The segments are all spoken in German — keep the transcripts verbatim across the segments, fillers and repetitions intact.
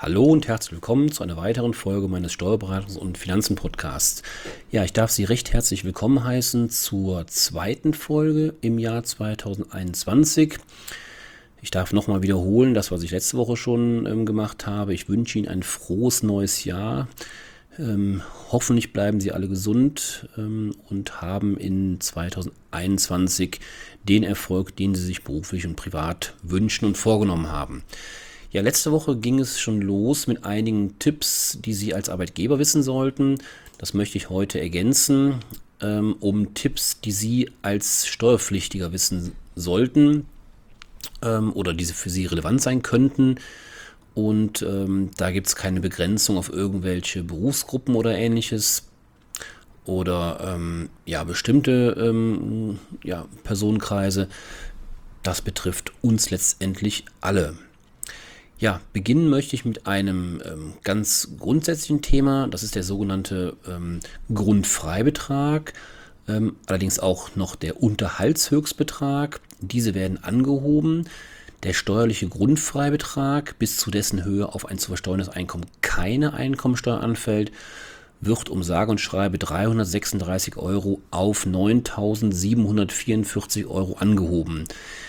Hallo und herzlich willkommen zu einer weiteren Folge meines Steuerberatungs- und Finanzen-Podcasts. Ja, ich darf Sie recht herzlich willkommen heißen zur zweiten Folge im Jahr zweitausendeinundzwanzig. Ich darf nochmal wiederholen, das, was ich letzte Woche schon ähm, gemacht habe. Ich wünsche Ihnen ein frohes neues Jahr. Ähm, hoffentlich bleiben Sie alle gesund ähm, und haben in zweitausendeinundzwanzig den Erfolg, den Sie sich beruflich und privat wünschen und vorgenommen haben. Ja, letzte Woche ging es schon los mit einigen Tipps, die Sie als Arbeitgeber wissen sollten. Das möchte ich heute ergänzen, ähm, um Tipps, die Sie als Steuerpflichtiger wissen sollten ähm, oder diese für Sie relevant sein könnten. Und ähm, da gibt es keine Begrenzung auf irgendwelche Berufsgruppen oder ähnliches oder ähm, ja, bestimmte ähm, ja, Personenkreise. Das betrifft uns letztendlich alle. Ja, beginnen möchte ich mit einem ähm, ganz grundsätzlichen Thema. Das ist der sogenannte ähm, Grundfreibetrag, ähm, allerdings auch noch der Unterhaltshöchstbetrag. Diese werden angehoben. Der steuerliche Grundfreibetrag, bis zu dessen Höhe auf ein zu versteuerndes Einkommen keine Einkommensteuer anfällt, wird um sage und schreibe dreihundertsechsunddreißig Euro auf neuntausendsiebenhundertvierundvierzig Euro angehoben.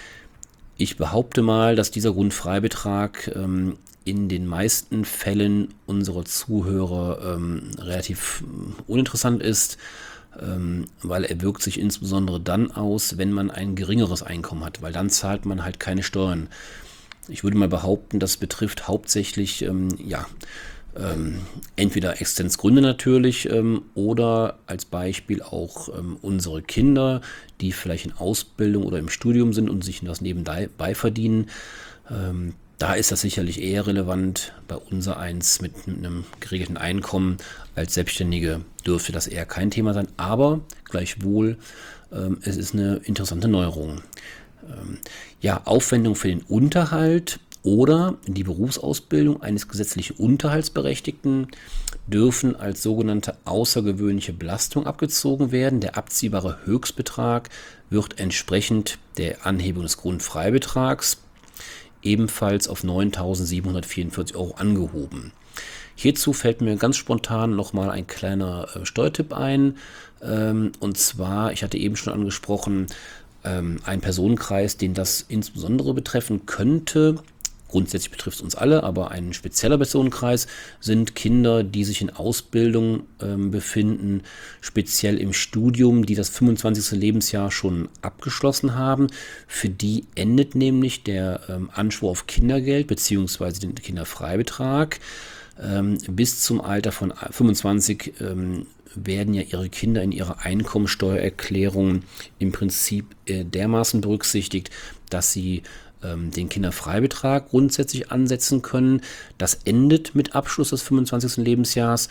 Ich behaupte mal, dass dieser Grundfreibetrag ähm, in den meisten Fällen unserer Zuhörer ähm, relativ uninteressant ist, ähm, weil er wirkt sich insbesondere dann aus, wenn man ein geringeres Einkommen hat, weil dann zahlt man halt keine Steuern. Ich würde mal behaupten, das betrifft hauptsächlich ähm, ja, ähm, entweder Existenzgründe natürlich ähm, oder als Beispiel auch ähm, unsere Kinder, die vielleicht in Ausbildung oder im Studium sind und sich das nebenbei verdienen. Ähm, da ist das sicherlich eher relevant. Bei unser eins mit einem geregelten Einkommen als Selbstständige dürfte das eher kein Thema sein, aber gleichwohl ähm, es ist eine interessante Neuerung. Ähm, ja, Aufwendung für den Unterhalt oder die Berufsausbildung eines gesetzlich Unterhaltsberechtigten dürfen als sogenannte außergewöhnliche Belastung abgezogen werden. Der abziehbare Höchstbetrag wird entsprechend der Anhebung des Grundfreibetrags ebenfalls auf neuntausendsiebenhundertvierundvierzig Euro angehoben. Hierzu fällt mir ganz spontan nochmal ein kleiner äh, Steuertipp ein. Ähm, und zwar, ich hatte eben schon angesprochen, ähm, ein Personenkreis, den das insbesondere betreffen könnte. Grundsätzlich betrifft es uns alle, aber ein spezieller Personenkreis sind Kinder, die sich in Ausbildung ähm, befinden, speziell im Studium, die das fünfundzwanzigste Lebensjahr schon abgeschlossen haben. Für die endet nämlich der ähm, Anspruch auf Kindergeld bzw. den Kinderfreibetrag. Ähm, bis zum Alter von fünfundzwanzig ähm, werden ja ihre Kinder in ihrer Einkommensteuererklärung im Prinzip äh, dermaßen berücksichtigt, dass sie den Kinderfreibetrag grundsätzlich ansetzen können. Das endet mit Abschluss des fünfundzwanzigsten Lebensjahres.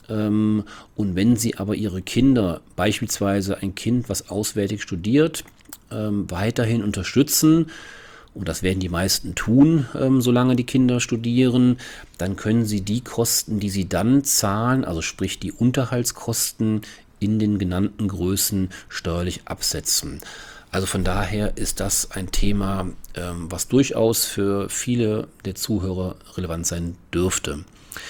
Und wenn Sie aber Ihre Kinder, beispielsweise ein Kind, was auswärtig studiert, weiterhin unterstützen, und das werden die meisten tun, solange die Kinder studieren, dann können Sie die Kosten, die Sie dann zahlen, also sprich die Unterhaltskosten, in den genannten Größen steuerlich absetzen. Also von daher ist das ein Thema, ähm, was durchaus für viele der Zuhörer relevant sein dürfte.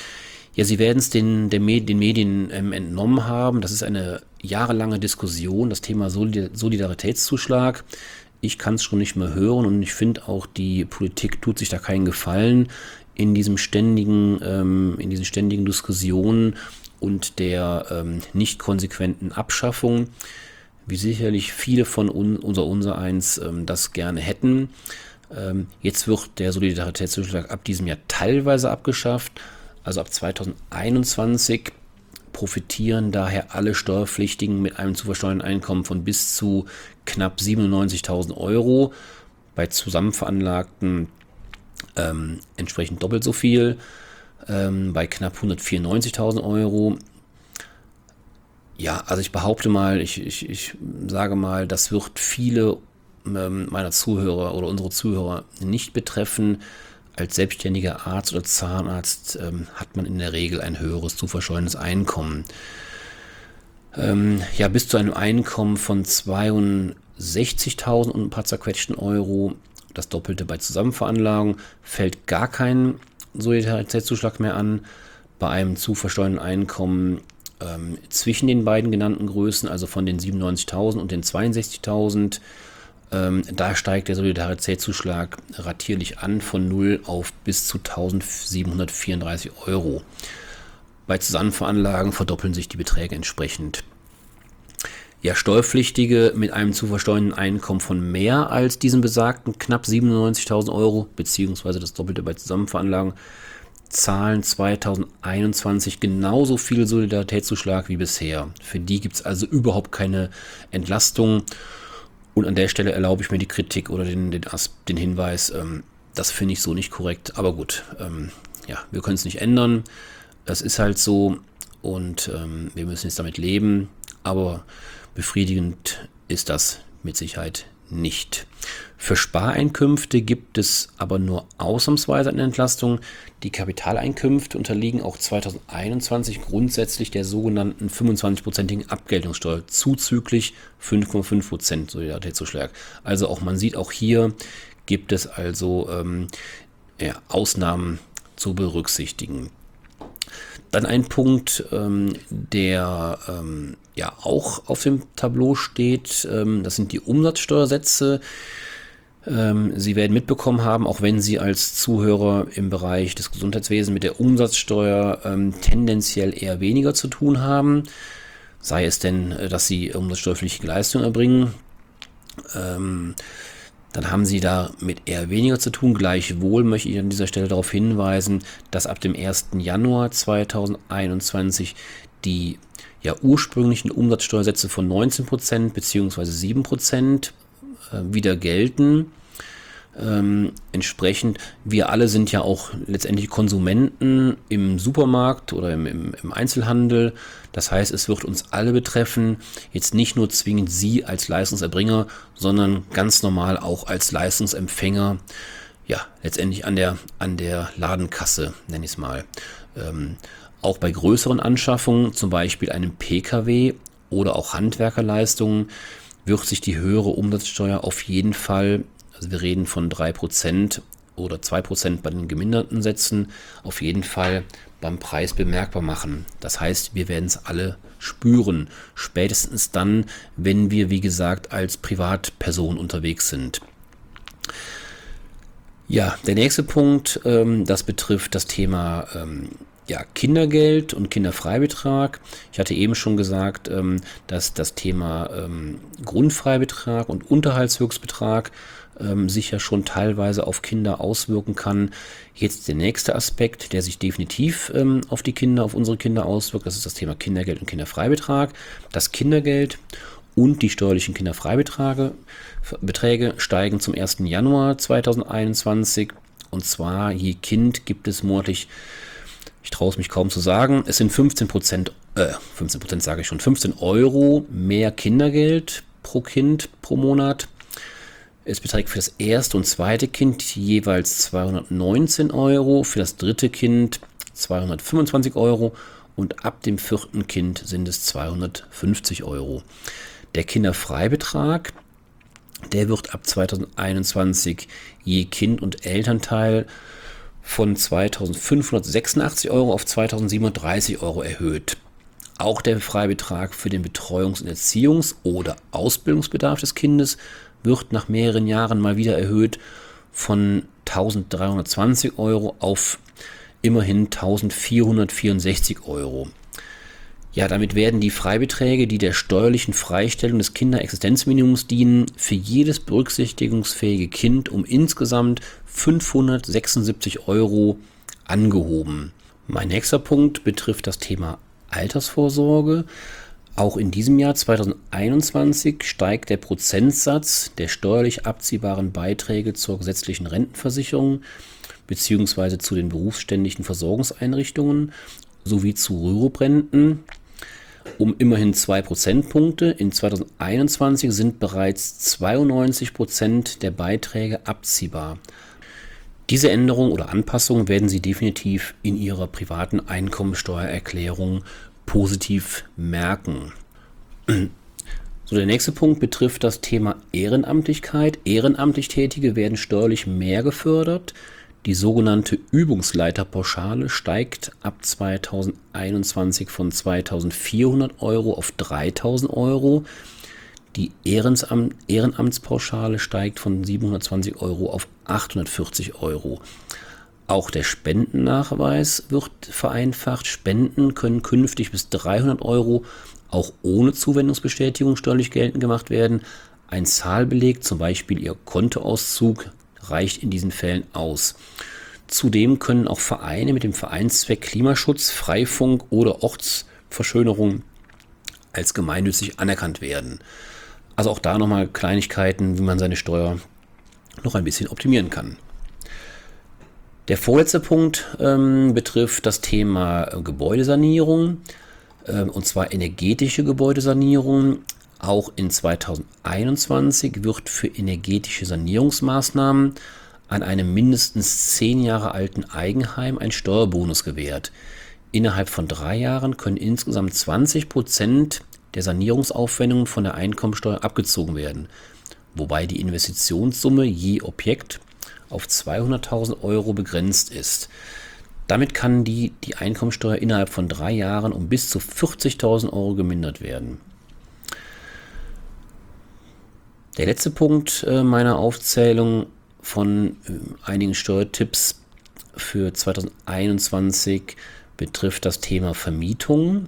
Ja, Sie werden es den, den Medien ähm, entnommen haben. Das ist eine jahrelange Diskussion, das Thema Solidaritätszuschlag. Ich kann es schon nicht mehr hören und ich finde auch, die Politik tut sich da keinen Gefallen in diesem ständigen, ähm, in diesen ständigen Diskussionen und der ähm, nicht konsequenten Abschaffung, wie sicherlich viele von uns, unser unser eins, ähm, das gerne hätten. Ähm, jetzt wird der Solidaritätszuschlag ab diesem Jahr teilweise abgeschafft. Also ab zweitausendeinundzwanzig profitieren daher alle Steuerpflichtigen mit einem zu versteuernden Einkommen von bis zu knapp siebenundneunzigtausend Euro. Bei zusammenveranlagten ähm, entsprechend doppelt so viel. Ähm, bei knapp hundertvierundneunzigtausend Euro. Ja, also ich behaupte mal, ich, ich, ich sage mal, das wird viele ähm, meiner Zuhörer oder unsere Zuhörer nicht betreffen. Als selbstständiger Arzt oder Zahnarzt ähm, hat man in der Regel ein höheres zu versteuerndes Einkommen. Ähm, ja, bis zu einem Einkommen von zweiundsechzigtausend und ein paar zerquetschten Euro, das Doppelte bei Zusammenveranlagung, fällt gar kein Solidaritätszuschlag mehr an. Bei einem zu versteuernden Einkommen ähm, zwischen den beiden genannten Größen, also von den siebenundneunzigtausend und den zweiundsechzigtausend, ähm, da steigt der Solidaritätszuschlag ratierlich an von null auf bis zu eintausendsiebenhundertvierunddreißig Euro. Bei Zusammenveranlagen verdoppeln sich die Beträge entsprechend. Ja, Steuerpflichtige mit einem zu versteuernden Einkommen von mehr als diesen besagten knapp siebenundneunzigtausend Euro, beziehungsweise das Doppelte bei Zusammenveranlagen, zahlen zweitausendeinundzwanzig genauso viel Solidaritätszuschlag wie bisher. Für die gibt es also überhaupt keine Entlastung. Und an der Stelle erlaube ich mir die Kritik oder den, den, den Hinweis, ähm, das finde ich so nicht korrekt. Aber gut, ähm, ja, wir können es nicht ändern. Es ist halt so und ähm, wir müssen jetzt damit leben. Aber befriedigend ist das mit Sicherheit nicht. Für Spareinkünfte gibt es aber nur ausnahmsweise eine Entlastung. Die Kapitaleinkünfte unterliegen auch zweitausendeinundzwanzig grundsätzlich der sogenannten fünfundzwanzig-prozentigen Abgeltungssteuer zuzüglich fünf Komma fünf Prozent Solidaritätszuschlag. Also auch man sieht, auch hier gibt es also ähm, ja, Ausnahmen zu berücksichtigen. Dann ein Punkt, ähm, der ähm, ja auch auf dem Tableau steht, ähm, das sind die Umsatzsteuersätze. Ähm, Sie werden mitbekommen haben, auch wenn Sie als Zuhörer im Bereich des Gesundheitswesens mit der Umsatzsteuer ähm, tendenziell eher weniger zu tun haben, sei es denn, dass Sie umsatzsteuerpflichtige Leistungen erbringen, ähm, dann haben Sie damit eher weniger zu tun. Gleichwohl möchte ich an dieser Stelle darauf hinweisen, dass ab dem ersten Januar zweitausendeinundzwanzig die ja, ursprünglichen Umsatzsteuersätze von neunzehn Prozent bzw. sieben Prozent äh, wieder gelten. Ähm, entsprechend, wir alle sind ja auch letztendlich Konsumenten im Supermarkt oder im, im, im Einzelhandel. Das heißt, es wird uns alle betreffen, jetzt nicht nur zwingend Sie als Leistungserbringer, sondern ganz normal auch als Leistungsempfänger, ja, letztendlich an der, an der Ladenkasse, nenne ich es mal. Ähm, auch bei größeren Anschaffungen, zum Beispiel einem P K W oder auch Handwerkerleistungen, wird sich die höhere Umsatzsteuer auf jeden Fall, also wir reden von drei Prozent oder zwei Prozent bei den geminderten Sätzen, auf jeden Fall beim Preis bemerkbar machen. Das heißt, wir werden es alle spüren. Spätestens dann, wenn wir, wie gesagt, als Privatperson unterwegs sind. Ja, der nächste Punkt, ähm, das betrifft das Thema ähm, ja, Kindergeld und Kinderfreibetrag. Ich hatte eben schon gesagt, ähm, dass das Thema ähm, Grundfreibetrag und Unterhaltshöchstbetrag ähm, sich ja schon teilweise auf Kinder auswirken kann. Jetzt der nächste Aspekt, der sich definitiv ähm, auf die Kinder, auf unsere Kinder auswirkt, das ist das Thema Kindergeld und Kinderfreibetrag. Das Kindergeld und die steuerlichen Kinderfreibeträge Beträge steigen zum ersten Januar zweitausendeinundzwanzig. Und zwar je Kind gibt es monatlich, ich traue es mich kaum zu sagen, es sind fünfzehn Prozent, äh, fünfzehn Prozent sage ich schon, fünfzehn Euro mehr Kindergeld pro Kind pro Monat. Es beträgt für das erste und zweite Kind jeweils zweihundertneunzehn Euro, für das dritte Kind zweihundertfünfundzwanzig Euro und ab dem vierten Kind sind es zweihundertfünfzig Euro. Der Kinderfreibetrag, der wird ab zweitausendeinundzwanzig je Kind und Elternteil von zweitausendfünfhundertsechsundachtzig Euro auf zweitausendsiebenhundertdreißig Euro erhöht. Auch der Freibetrag für den Betreuungs- und Erziehungs- oder Ausbildungsbedarf des Kindes wird nach mehreren Jahren mal wieder erhöht von eintausenddreihundertzwanzig Euro auf immerhin eintausendvierhundertvierundsechzig Euro. Ja, damit werden die Freibeträge, die der steuerlichen Freistellung des Kinderexistenzminimums dienen, für jedes berücksichtigungsfähige Kind um insgesamt fünfhundertsechsundsiebzig Euro angehoben. Mein nächster Punkt betrifft das Thema Altersvorsorge. Auch in diesem Jahr zweitausendeinundzwanzig steigt der Prozentsatz der steuerlich abziehbaren Beiträge zur gesetzlichen Rentenversicherung bzw. zu den berufsständischen Versorgungseinrichtungen sowie zu Rürup-Renten um immerhin zwei Prozentpunkte. In zweitausendeinundzwanzig sind bereits zweiundneunzig Prozent der Beiträge abziehbar. Diese Änderung oder Anpassung werden Sie definitiv in Ihrer privaten Einkommensteuererklärung positiv merken. So, der nächste Punkt betrifft das Thema Ehrenamtlichkeit. Ehrenamtlich Tätige werden steuerlich mehr gefördert. Die sogenannte Übungsleiterpauschale steigt ab zweitausendeinundzwanzig von zweitausendvierhundert Euro auf dreitausend Euro. Die Ehrenamt, Ehrenamtspauschale steigt von siebenhundertzwanzig Euro auf achthundertvierzig Euro. Auch der Spendennachweis wird vereinfacht. Spenden können künftig bis dreihundert Euro auch ohne Zuwendungsbestätigung steuerlich geltend gemacht werden. Ein Zahlbeleg, zum Beispiel Ihr Kontoauszug, reicht in diesen Fällen aus. Zudem können auch Vereine mit dem Vereinszweck Klimaschutz, Freifunk oder Ortsverschönerung als gemeinnützig anerkannt werden. Also auch da nochmal Kleinigkeiten, wie man seine Steuer noch ein bisschen optimieren kann. Der vorletzte Punkt ähm, betrifft das Thema äh, Gebäudesanierung, äh, und zwar energetische Gebäudesanierung. Auch in zweitausendeinundzwanzig wird für energetische Sanierungsmaßnahmen an einem mindestens zehn Jahre alten Eigenheim ein Steuerbonus gewährt. Innerhalb von drei Jahren können insgesamt zwanzig Prozent der Sanierungsaufwendungen von der Einkommensteuer abgezogen werden, wobei die Investitionssumme je Objekt auf zweihunderttausend Euro begrenzt ist. Damit kann die, die Einkommensteuer innerhalb von drei Jahren um bis zu vierzigtausend Euro gemindert werden. Der letzte Punkt äh, meiner Aufzählung von äh, einigen Steuertipps für zweitausendeinundzwanzig betrifft das Thema Vermietung.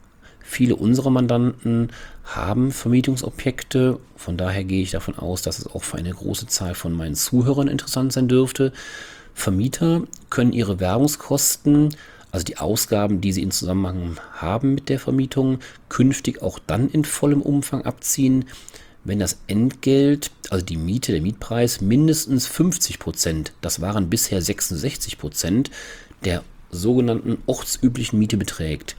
Viele unserer Mandanten haben Vermietungsobjekte, von daher gehe ich davon aus, dass es auch für eine große Zahl von meinen Zuhörern interessant sein dürfte. Vermieter können ihre Werbungskosten, also die Ausgaben, die sie in Zusammenhang haben mit der Vermietung, künftig auch dann in vollem Umfang abziehen, wenn das Entgelt, also die Miete, der Mietpreis, mindestens fünfzig Prozent, das waren bisher sechsundsechzig Prozent, der sogenannten ortsüblichen Miete beträgt.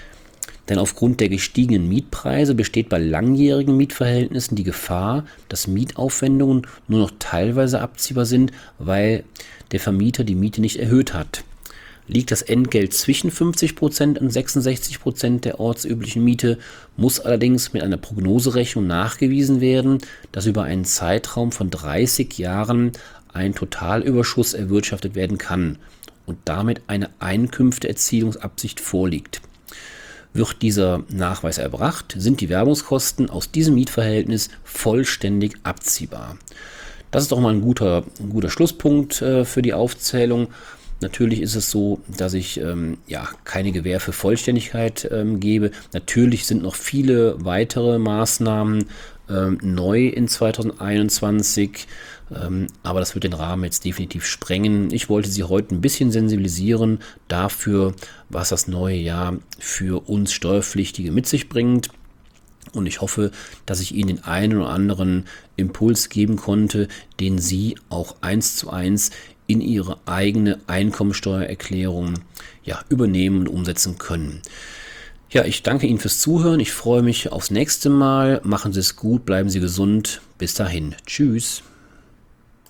Denn aufgrund der gestiegenen Mietpreise besteht bei langjährigen Mietverhältnissen die Gefahr, dass Mietaufwendungen nur noch teilweise abziehbar sind, weil der Vermieter die Miete nicht erhöht hat. Liegt das Entgelt zwischen fünfzig Prozent und sechsundsechzig Prozent der ortsüblichen Miete, muss allerdings mit einer Prognoserechnung nachgewiesen werden, dass über einen Zeitraum von dreißig Jahren ein Totalüberschuss erwirtschaftet werden kann und damit eine Einkünfteerzielungsabsicht vorliegt. Wird dieser Nachweis erbracht, sind die Werbungskosten aus diesem Mietverhältnis vollständig abziehbar. Das ist doch mal ein guter, ein guter Schlusspunkt äh, für die Aufzählung. Natürlich ist es so, dass ich ähm, ja, keine Gewähr für Vollständigkeit ähm, gebe. Natürlich sind noch viele weitere Maßnahmen ähm, neu in zweitausendeinundzwanzig, ähm, aber das wird den Rahmen jetzt definitiv sprengen. Ich wollte Sie heute ein bisschen sensibilisieren dafür, was das neue Jahr für uns Steuerpflichtige mit sich bringt. Und ich hoffe, dass ich Ihnen den einen oder anderen Impuls geben konnte, den Sie auch eins zu eins in Ihre eigene Einkommensteuererklärung ja, übernehmen und umsetzen können. Ja, ich danke Ihnen fürs Zuhören. Ich freue mich aufs nächste Mal. Machen Sie es gut, bleiben Sie gesund. Bis dahin. Tschüss.